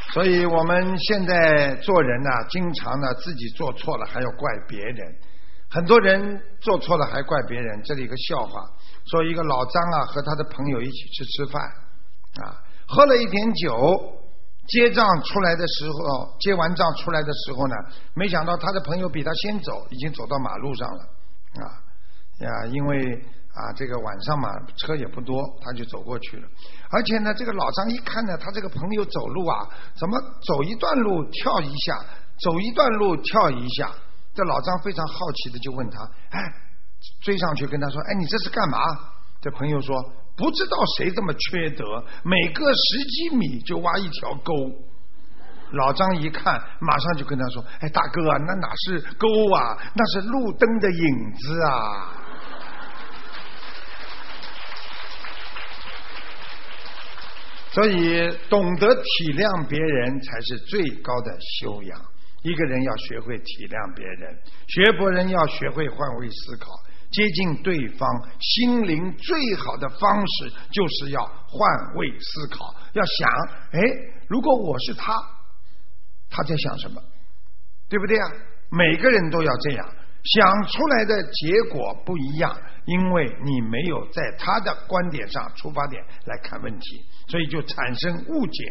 所以我们现在做人呢，经常呢自己做错了还要怪别人。很多人做错了还怪别人。这里有个笑话，说一个老张啊和他的朋友一起去吃饭啊，喝了一点酒，结完账出来的时候呢，没想到他的朋友比他先走，已经走到马路上了因为这个晚上嘛车也不多，他就走过去了。而且呢，这个老张一看呢，他这个朋友走路怎么走一段路跳一下，走一段路跳一下。这老张非常好奇的就问他，追上去跟他说，你这是干嘛？这朋友说，不知道谁这么缺德，每隔10几米就挖一条沟。老张一看，马上就跟他说，大哥啊，那哪是沟啊，那是路灯的影子啊。所以懂得体谅别人才是最高的修养。一个人要学会体谅别人，学佛人要学会换位思考，接近对方心灵最好的方式就是要换位思考，要想如果我是他在想什么，对不对啊？每个人都要这样想，出来的结果不一样，因为你没有在他的观点上出发点来看问题，所以就产生误解。